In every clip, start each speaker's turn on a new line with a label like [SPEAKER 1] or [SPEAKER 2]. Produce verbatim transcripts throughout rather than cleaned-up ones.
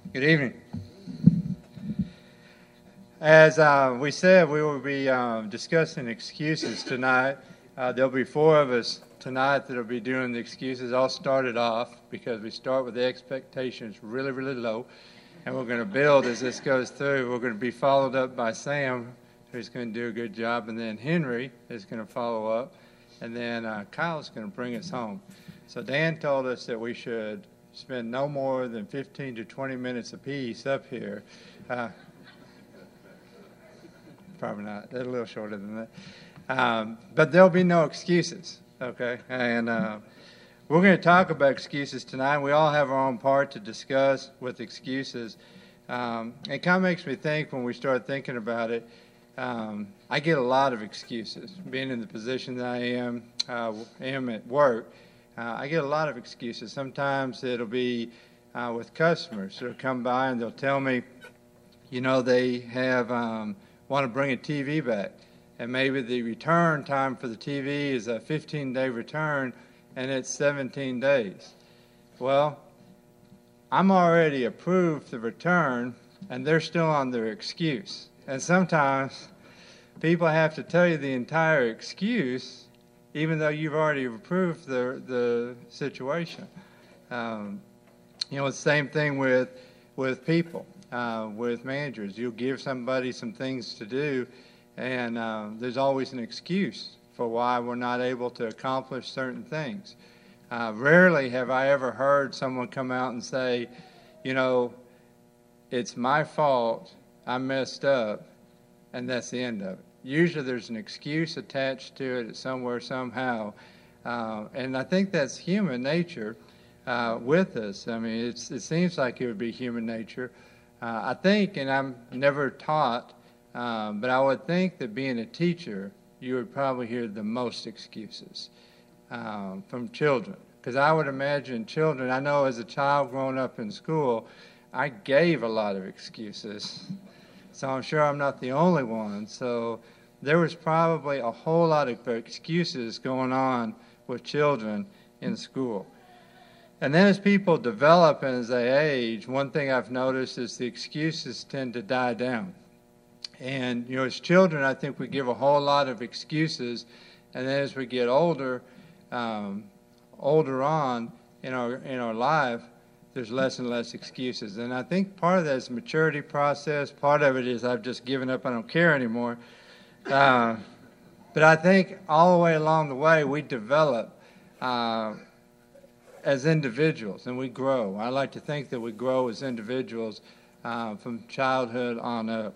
[SPEAKER 1] Good evening. As uh, we said, we will be um, discussing excuses tonight. Uh, there'll be four of us tonight that will be doing the excuses. I'll start it off because we start with the expectations really, really low, and we're going to build as this goes through. We're going to be followed up by Sam, who's going to do a good job, and then Henry is going to follow up, and then uh, Kyle's going to bring us home. So Dan told us that we should spend no more than fifteen to twenty minutes apiece up here. Uh, probably not. They're a little shorter than that. Um, but there'll be no excuses, okay? And uh, we're going to talk about excuses tonight. We all have our own part to discuss with excuses. Um, it kind of makes me think when we start thinking about it, um, I get a lot of excuses. Being in the position that I am, uh, am at work, Uh, I get a lot of excuses. Sometimes it'll be uh, with customers. They'll come by and they'll tell me, you know, they have um, want to bring a T V back, and maybe the return time for the T V is a fifteen-day return, and it's seventeen days. Well, I'm already approved the return, and they're still on their excuse. And sometimes people have to tell you the entire excuse, even though you've already approved the the situation. Um, you know, it's the same thing with with people, uh, with managers. You'll give somebody some things to do, and uh, there's always an excuse for why we're not able to accomplish certain things. Uh, rarely have I ever heard someone come out and say, you know, it's my fault, I messed up, and that's the end of it. Usually there's an excuse attached to it somewhere, somehow. Uh, and I think that's human nature uh, with us. I mean, it's, it seems like it would be human nature. Uh, I think, and I'm never taught, um, but I would think that being a teacher, you would probably hear the most excuses um, from children. Because I would imagine children, I know as a child growing up in school, I gave a lot of excuses. So I'm sure I'm not the only one. So there was probably a whole lot of excuses going on with children in school. And then as people develop and as they age, one thing I've noticed is the excuses tend to die down. And, you know, as children, I think we give a whole lot of excuses. And then as we get older, um, older on in our, in our life, there's less and less excuses. And I think part of that is a maturity process. Part of it is I've just given up, I don't care anymore. Uh, but I think all the way along the way we develop uh, as individuals and we grow. I like to think that we grow as individuals uh, from childhood on up.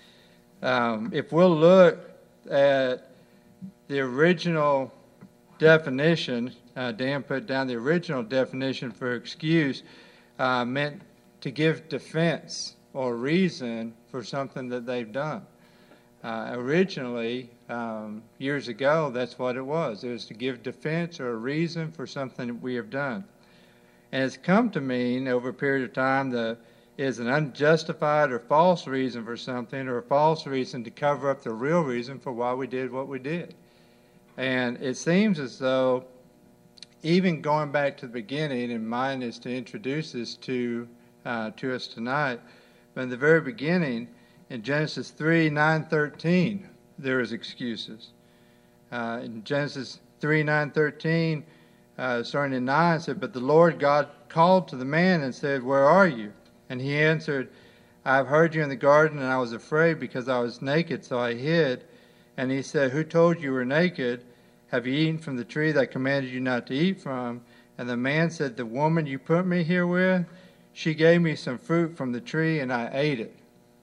[SPEAKER 1] Um, if we'll look at the original definition, uh, Dan put down the original definition for excuse, Uh, meant to give defense or reason for something that they've done. Uh, originally, um, years ago, that's what it was. It was to give defense or a reason for something that we have done. And it's come to mean over a period of time that is an unjustified or false reason for something or a false reason to cover up the real reason for why we did what we did. And it seems as though even going back to the beginning, and mine is to introduce this to uh, to us tonight, but in the very beginning, in Genesis three, nine, thirteen, there is excuses. Uh, in Genesis three, nine, thirteen, uh, starting in nine, it said, "But the Lord God called to the man and said, 'Where are you?' And he answered, 'I have heard you in the garden, and I was afraid because I was naked, so I hid.' And he said, 'Who told you you were naked? Have you eaten from the tree that I commanded you not to eat from?' And the man said, 'The woman you put me here with, she gave me some fruit from the tree, and I ate it.'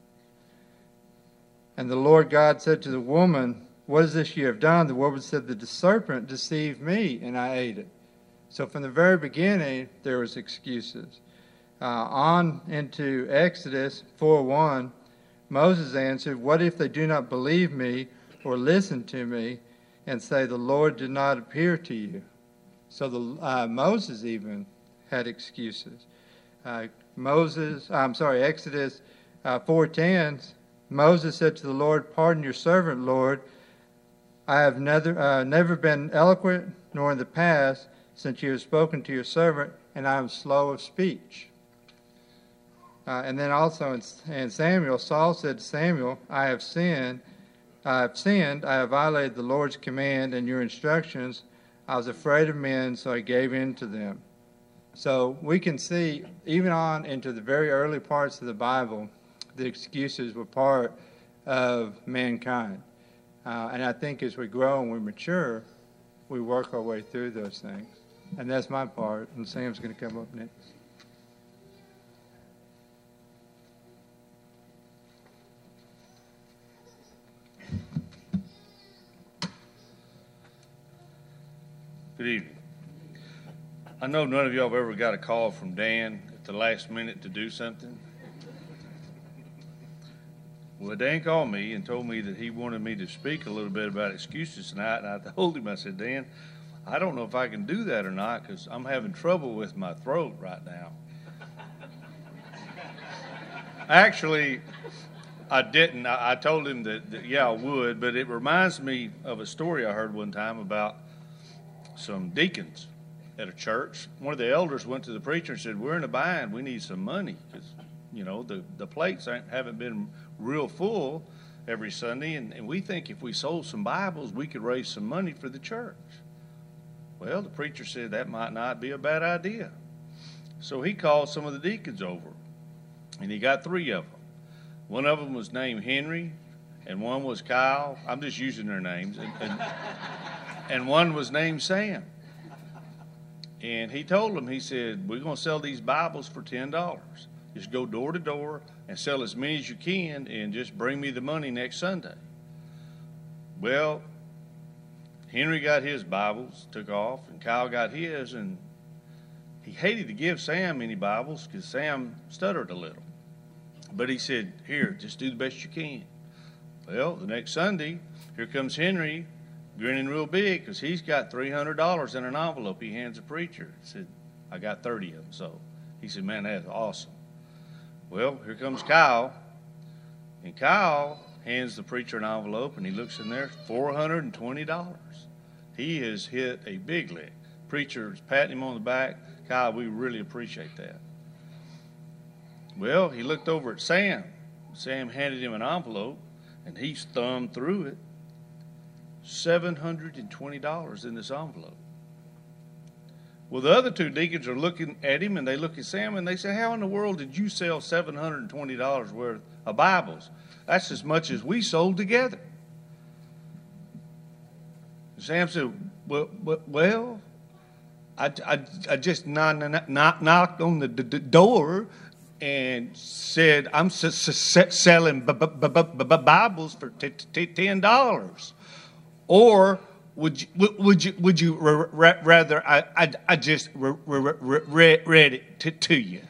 [SPEAKER 1] And the Lord God said to the woman, 'What is this you have done?' The woman said, 'The serpent deceived me, and I ate it.'" So from the very beginning, there was excuses. Uh, on into Exodus four one, Moses answered, "What if they do not believe me or listen to me and say, 'The Lord did not appear to you'?" So the, uh, Moses even had excuses. Uh, Moses, I'm sorry, Exodus uh, four ten, Moses said to the Lord, "Pardon your servant, Lord. I have never, uh, never been eloquent, nor in the past, since you have spoken to your servant, and I am slow of speech." Uh, and then also in, in Samuel, Saul said to Samuel, I have sinned, I have sinned, I have violated the Lord's command and your instructions. I was afraid of men, so I gave in to them. So we can see, even on into the very early parts of the Bible, the excuses were part of mankind. Uh, and I think as we grow and we mature, we work our way through those things. And that's my part, and Sam's going to come up next.
[SPEAKER 2] Good evening. I know none of y'all have ever got a call from Dan at the last minute to do something. Well, Dan called me and told me that he wanted me to speak a little bit about excuses tonight, and I told him, I said, Dan, I don't know if I can do that or not because I'm having trouble with my throat right now. Actually, I didn't. I, I told him that, that, yeah, I would, but it reminds me of a story I heard one time about some deacons at a church. One of the elders went to the preacher and said, we're in a bind. We need some money because, you know, the, the plates ain't, haven't been real full every Sunday, and, and we think if we sold some Bibles, we could raise some money for the church. Well, the preacher said that might not be a bad idea. So he called some of the deacons over, and he got three of them. One of them was named Henry, and one was Kyle. I'm just using their names. And, and, and one was named Sam. And he told them, he said, we're going to sell these Bibles for ten dollars. Just go door to door and sell as many as you can and just bring me the money next Sunday. Well, Henry got his Bibles, took off, and Kyle got his, and he hated to give Sam any Bibles because Sam stuttered a little. But he said, here, just do the best you can. Well, the next Sunday, here comes Henry, grinning real big because he's got three hundred dollars in an envelope he hands the preacher. He said, I got thirty of them. So he said, man, that's awesome. Well, here comes Kyle, and Kyle hands the preacher an envelope, and he looks in there, four hundred twenty dollars. He has hit a big lick. Preacher's patting him on the back. Kyle, we really appreciate that. Well, he looked over at Sam. Sam handed him an envelope, and he thumbed through it. seven hundred twenty dollars in this envelope. Well, the other two deacons are looking at him, and they look at Sam, and they say, how in the world did you sell seven hundred twenty dollars worth of Bibles? That's as much as we sold together. Sam said, well, well I, I, I just knocked, knocked, knocked on the d- d- door and said, I'm s- s- selling b- b- b- b- Bibles for t- t- ten dollars. Or would you, would you, would you r- r- rather I, I, I just r- r- r- read, read it to, to you?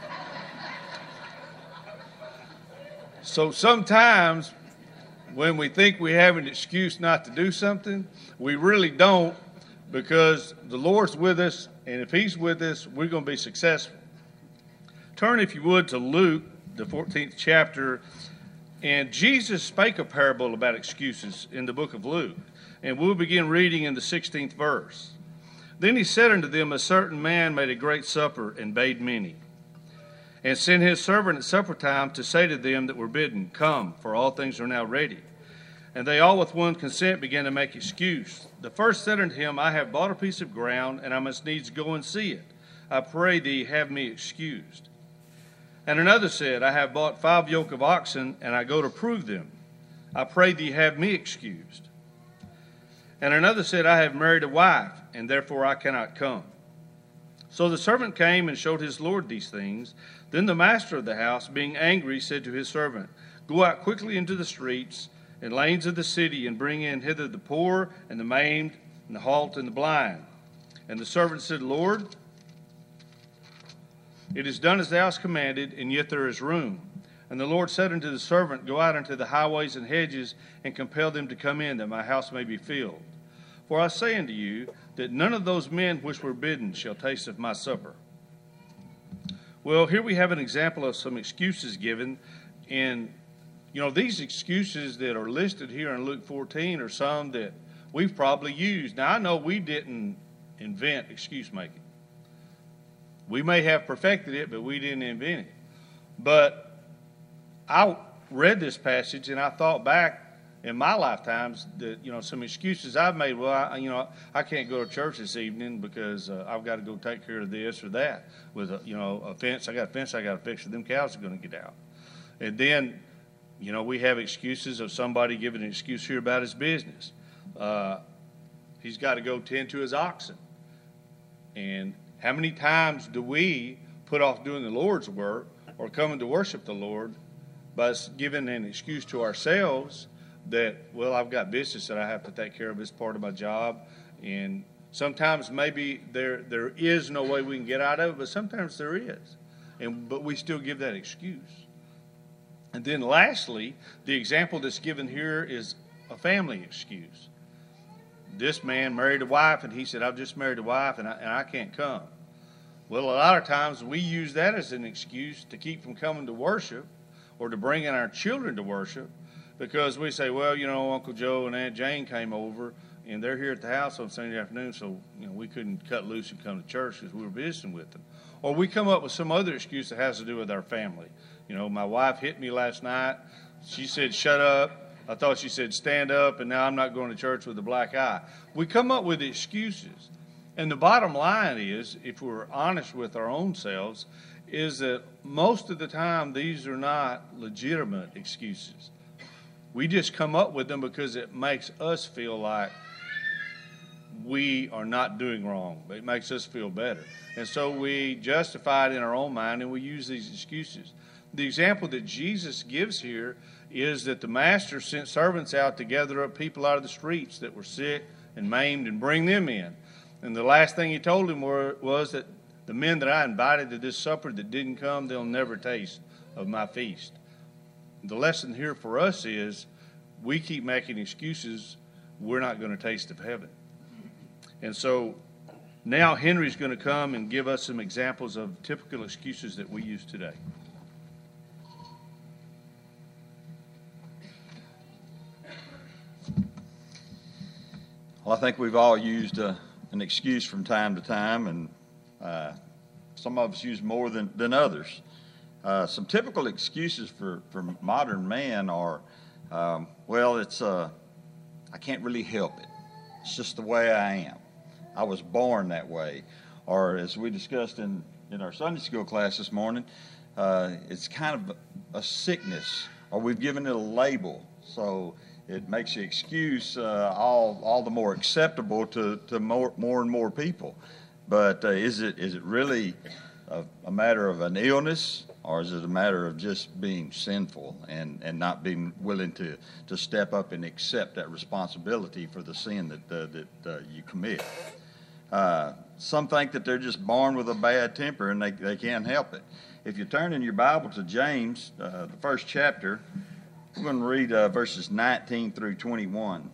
[SPEAKER 2] So sometimes when we think we have an excuse not to do something, we really don't, because the Lord's with us, and if He's with us, we're going to be successful. Turn, if you would, to Luke, the fourteenth chapter, and Jesus spake a parable about excuses in the book of Luke, and we'll begin reading in the sixteenth verse. Then he said unto them, a certain man made a great supper and bade many, and sent his servant at supper time to say to them that were bidden, come, for all things are now ready. And they all with one consent began to make excuse. The first said unto him, I have bought a piece of ground, and I must needs go and see it. I pray thee, have me excused. And another said, I have bought five yoke of oxen, and I go to prove them. I pray thee, have me excused. And another said, I have married a wife, and therefore I cannot come. So the servant came and showed his lord these things. Then the master of the house, being angry, said to his servant, go out quickly into the streets and lanes of the city, and bring in hither the poor, and the maimed, and the halt, and the blind. And the servant said, Lord, it is done as thou hast commanded, and yet there is room. And the Lord said unto the servant, go out into the highways and hedges, and compel them to come in, that my house may be filled. For I say unto you, that none of those men which were bidden shall taste of my supper. Well, here we have an example of some excuses given. And, you know, these excuses that are listed here in Luke fourteen are some that we've probably used. Now, I know we didn't invent excuse making. We may have perfected it, but we didn't invent it. But I read this passage and I thought back in my lifetimes that, you know, some excuses I've made. Well, I, you know, I can't go to church this evening because uh, I've got to go take care of this or that with, a, you know, a fence. I got a fence I got to fix, or them cows are going to get out. And then, you know, we have excuses of somebody giving an excuse here about his business. Uh, he's got to go tend to his oxen. And how many times do we put off doing the Lord's work or coming to worship the Lord by giving an excuse to ourselves that, well, I've got business that I have to take care of as part of my job, and sometimes maybe there there is no way we can get out of it, but sometimes there is, and but we still give that excuse. And then lastly, the example that's given here is a family excuse. This man married a wife, and he said, I've just married a wife, and I, and I can't come. Well, a lot of times we use that as an excuse to keep from coming to worship or to bring in our children to worship, because we say, well, you know, Uncle Joe and Aunt Jane came over, and they're here at the house on Sunday afternoon, so, you know, we couldn't cut loose and come to church because we were visiting with them. Or we come up with some other excuse that has to do with our family. You know, my wife hit me last night. She said, shut up. I thought she said, stand up, and now I'm not going to church with a black eye. We come up with excuses. And the bottom line is, if we're honest with our own selves, is that most of the time these are not legitimate excuses. We just come up with them because it makes us feel like we are not doing wrong. It makes us feel better. And so we justify it in our own mind, and we use these excuses. The example that Jesus gives here is that the master sent servants out to gather up people out of the streets that were sick and maimed and bring them in. And the last thing he told them were, was that the men that I invited to this supper that didn't come, they'll never taste of my feast. The lesson here for us is we keep making excuses, we're not going to taste of heaven. And so now Henry's going to come and give us some examples of typical excuses that we use today.
[SPEAKER 3] Well, I think we've all used uh, an excuse from time to time, and uh, some of us use more than, than others. Uh, some typical excuses for, for modern man are, um, well, it's uh, I can't really help it. It's just the way I am. I was born that way. Or as we discussed in, in our Sunday school class this morning, uh, it's kind of a sickness, or we've given it a label. So it makes the excuse uh, all all the more acceptable to, to more, more and more people. But uh, is it is it really a, a matter of an illness, or is it a matter of just being sinful and, and not being willing to, to step up and accept that responsibility for the sin that uh, that uh, you commit? Uh, some think that they're just born with a bad temper and they, they can't help it. If you turn in your Bible to James, uh, the first chapter, we're going to read uh, verses nineteen through twenty-one.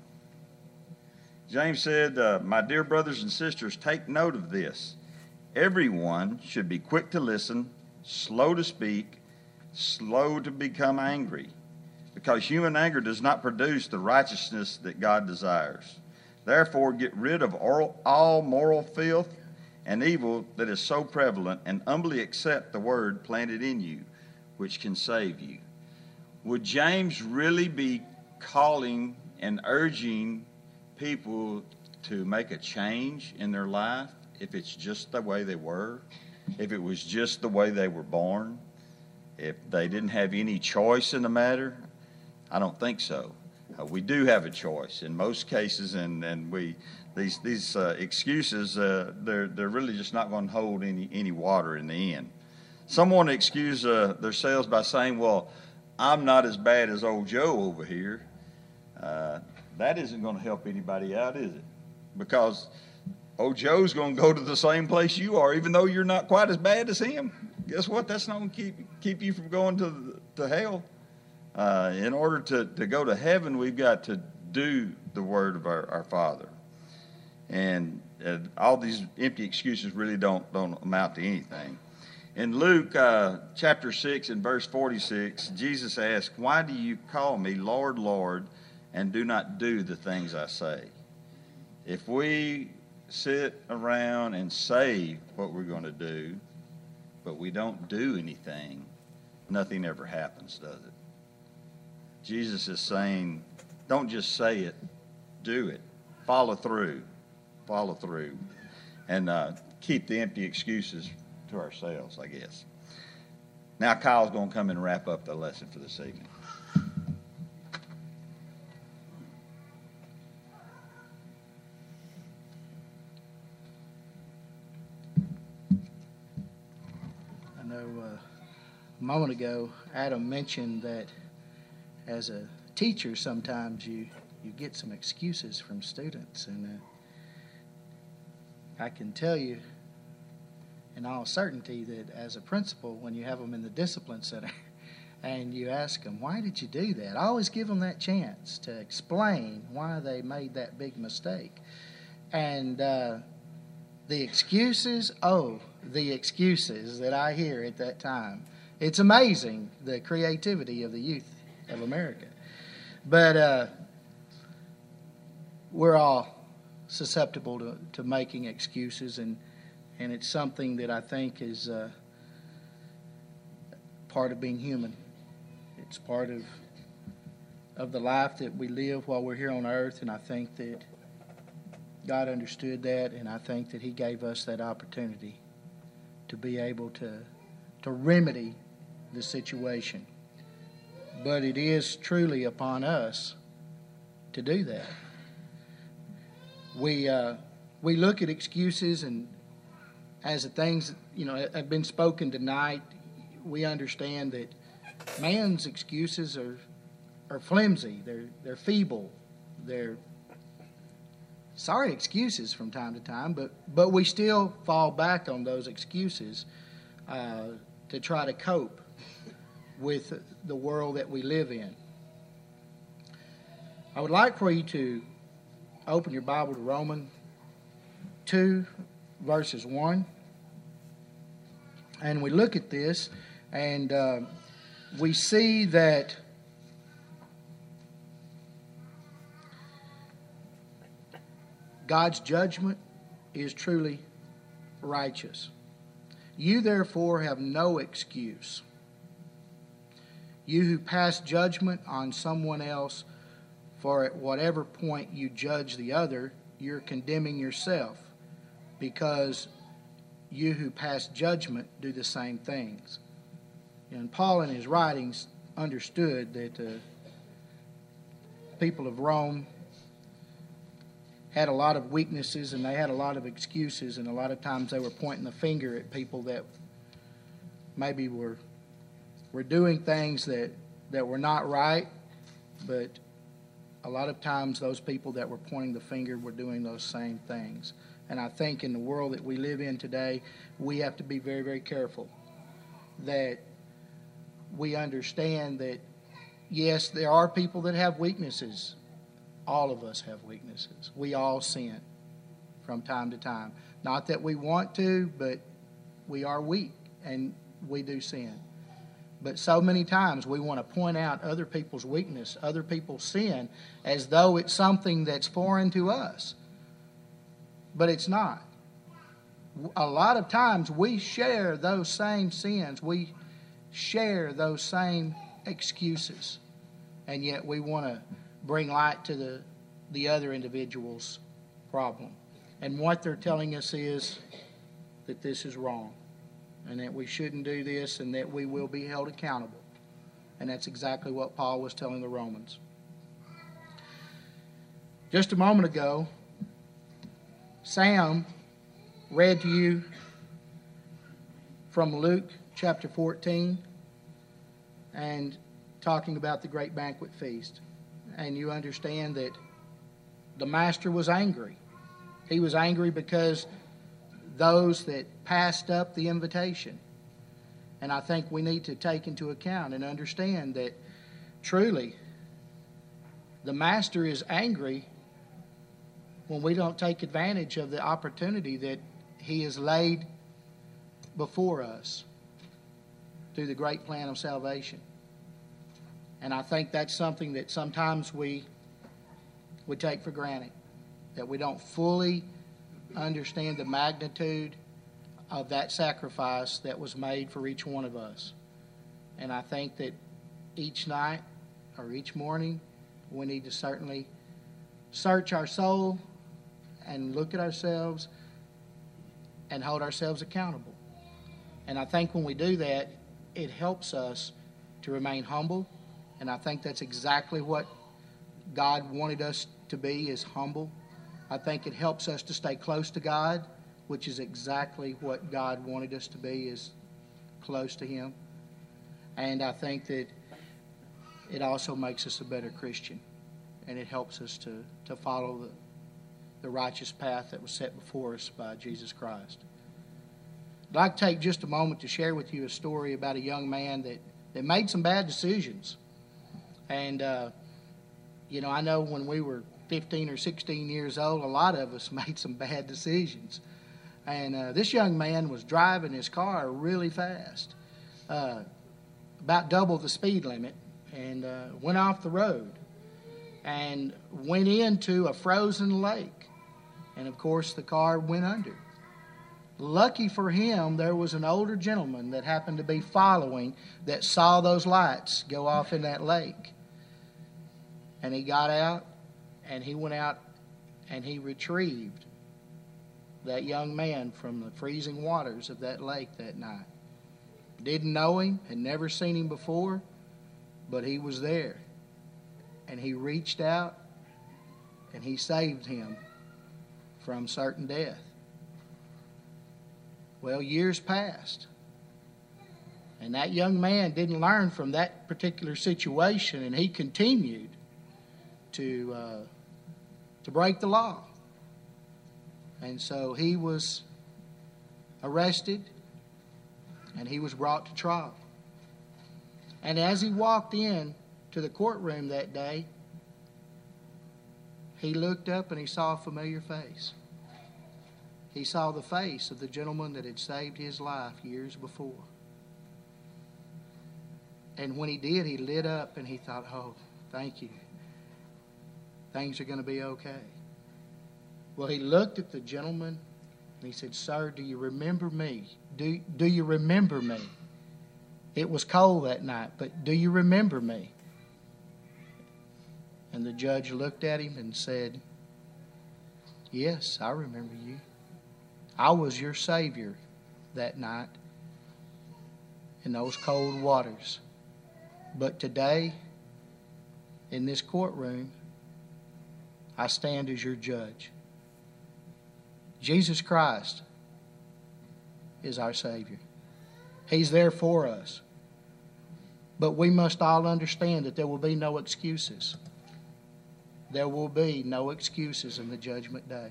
[SPEAKER 3] James said, uh, my dear brothers and sisters, take note of this. Everyone should be quick to listen, slow to speak, slow to become angry, because human anger does not produce the righteousness that God desires. Therefore, get rid of all moral filth and evil that is so prevalent, and humbly accept the word planted in you, which can save you. Would James really be calling and urging people to make a change in their life if it's just the way they were? If it was just the way they were born? If they didn't have any choice in the matter? I don't think so. Uh, we do have a choice in most cases, and, and we these these uh, excuses uh, they're they're really just not going to hold any any water in the end. Some want to excuse uh, themselves by saying, "Well, I'm not as bad as old Joe over here." Uh, that isn't going to help anybody out, is it? Because old Joe's going to go to the same place you are, even though you're not quite as bad as him. Guess what? That's not going to keep keep you from going to to hell. Uh, in order to, to go to heaven, we've got to do the word of our, our Father. And uh, all these empty excuses really don't, don't amount to anything. In Luke uh, chapter six and verse forty-six, Jesus asked, why do you call me Lord, Lord, and do not do the things I say? If we sit around and say what we're going to do, but we don't do anything, nothing ever happens, does it? Jesus is saying, don't just say it, do it. Follow through. Follow through. And uh, keep the empty excuses to ourselves, I guess. Now Kyle's going to come and wrap up the lesson for this evening.
[SPEAKER 4] I know uh, a moment ago Adam mentioned that as a teacher sometimes you, you get some excuses from students, and uh, I can tell you in all certainty that as a principal, when you have them in the discipline center and you ask them, why did you do that? I always give them that chance to explain why they made that big mistake. And uh, the excuses, oh, the excuses that I hear at that time. It's amazing, the creativity of the youth of America. But uh, we're all susceptible to, to making excuses, and And it's something that I think is uh, part of being human. It's part of of the life that we live while we're here on earth, and I think that God understood that, and I think that He gave us that opportunity to be able to to remedy the situation. But it is truly upon us to do that. We uh, we look at excuses, and as the things, you know, have been spoken tonight, we understand that man's excuses are are flimsy. They're they're feeble. They're sorry excuses from time to time, but but we still fall back on those excuses uh, to try to cope with the world that we live in. I would like for you to open your Bible to Romans two, verses one. And we look at this, and uh, we see that God's judgment is truly righteous. You therefore have no excuse. You who pass judgment on someone else, for at whatever point you judge the other, you're condemning yourself, because you who pass judgment do the same things. And Paul in his writings understood that the people of Rome had a lot of weaknesses, and they had a lot of excuses, and a lot of times they were pointing the finger at people that maybe were were doing things that, that were not right, but a lot of times those people that were pointing the finger were doing those same things. And I think in the world that we live in today, we have to be very, very careful that we understand that, yes, there are people that have weaknesses. All of us have weaknesses. We all sin from time to time. Not that we want to, but we are weak and we do sin. But so many times we want to point out other people's weakness, other people's sin, as though it's something that's foreign to us. But it's not. A lot of times we share those same sins. We share those same excuses. And yet we want to bring light to the, the other individual's problem. And what they're telling us is that this is wrong, and that we shouldn't do this, and that we will be held accountable. And that's exactly what Paul was telling the Romans. Just a moment ago, Sam read to you from Luke chapter fourteen, and talking about the great banquet feast. And you understand that the master was angry. He was angry because those that passed up the invitation. And I think we need to take into account and understand that truly the master is angry when we don't take advantage of the opportunity that he has laid before us through the great plan of salvation. And I think that's something that sometimes we we take for granted, that we don't fully understand the magnitude of that sacrifice that was made for each one of us. And I think that each night or each morning, we need to certainly search our soul and look at ourselves and hold ourselves accountable. And I think when we do that, it helps us to remain humble. And I think that's exactly what God wanted us to be, is humble. I think it helps us to stay close to God, which is exactly what God wanted us to be, is close to Him. And I think that it also makes us a better Christian. And it helps us to, to follow the, the righteous path that was set before us by Jesus Christ. I'd like to take just a moment to share with you a story about a young man that, that made some bad decisions. And, uh, you know, I know when we were fifteen or sixteen years old, a lot of us made some bad decisions. And uh, this young man was driving his car really fast, uh, about double the speed limit, and uh, went off the road and went into a frozen lake. And, of course, the car went under. Lucky for him, there was an older gentleman that happened to be following that saw those lights go off in that lake. And he got out, and he went out, and he retrieved that young man from the freezing waters of that lake that night. Didn't know him, had never seen him before, but he was there. And he reached out, and he saved him from certain death. Well, years passed, and that young man didn't learn from that particular situation, and he continued to uh, to break the law. And so he was arrested, and he was brought to trial. And as he walked in to the courtroom that day, he looked up and he saw a familiar face. He saw the face of the gentleman that had saved his life years before. And when he did, he lit up and he thought, oh, thank you. Things are going to be okay. Well, he looked at the gentleman and he said, sir, do you remember me? Do, do you remember me? It was cold that night, but do you remember me? And the judge looked at him and said, yes, I remember you. I was your Savior that night in those cold waters. But today, in this courtroom, I stand as your judge. Jesus Christ is our Savior. He's there for us. But we must all understand that there will be no excuses. There will be no excuses in the judgment day.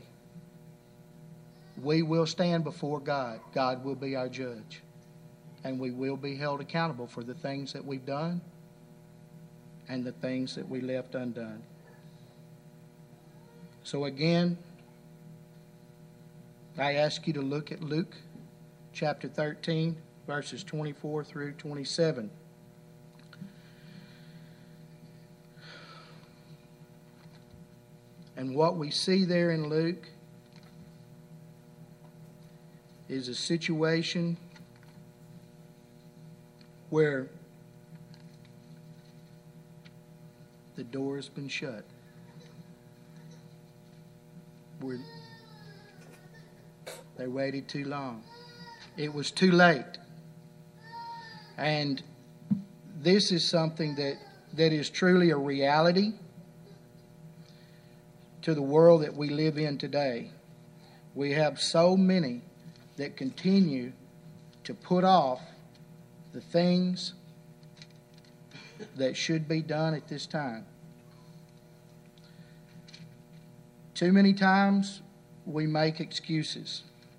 [SPEAKER 4] We will stand before God. God will be our judge. And we will be held accountable for the things that we've done and the things that we left undone. So again, I ask you to look at Luke chapter thirteen, verses twenty-four through twenty-seven. And what we see there in Luke is a situation where the door has been shut. Where they waited too long. It was too late. And this is something that, that is truly a reality to the world that we live in today. We have so many that continue to put off the things that should be done at this time. Too many times we make excuses.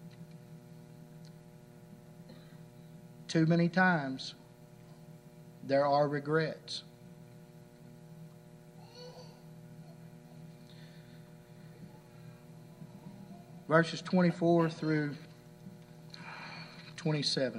[SPEAKER 4] Too many times there are regrets. Verses twenty-four through twenty-seven.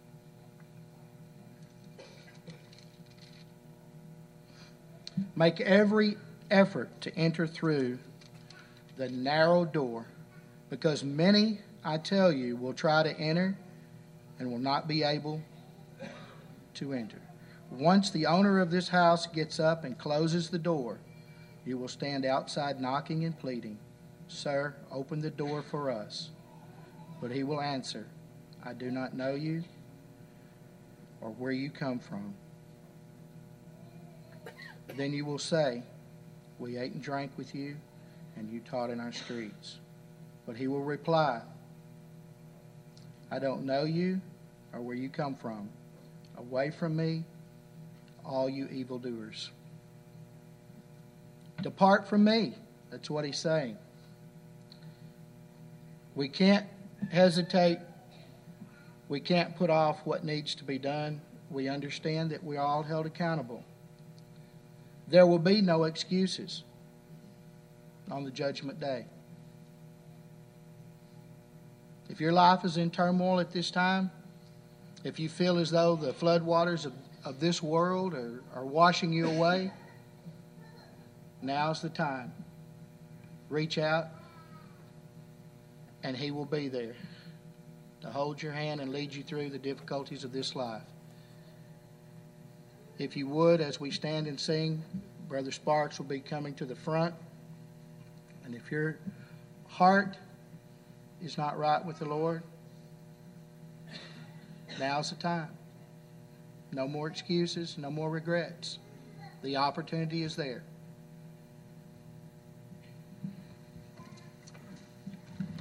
[SPEAKER 4] Make every effort to enter through the narrow door, because many, I tell you, will try to enter and will not be able to enter. Once the owner of this house gets up and closes the door, you will stand outside knocking and pleading, "Sir, open the door for us." But he will answer, "I do not know you or where you come from." Then you will say, "We ate and drank with you, and you taught in our streets." But he will reply, "I don't know you or where you come from. Away from me, all you evildoers." Depart from me. That's what he's saying. We can't hesitate. We can't put off what needs to be done. We understand that we're all held accountable. There will be no excuses on the judgment day. If your life is in turmoil at this time, if you feel as though the floodwaters of, of this world are, are washing you away, now's the time. Reach out, and he will be there to hold your hand and lead you through the difficulties of this life. If you would, as we stand and sing, Brother Sparks will be coming to the front. And if your heart is not right with the Lord, now's the time. No more excuses, no more regrets. The opportunity is there.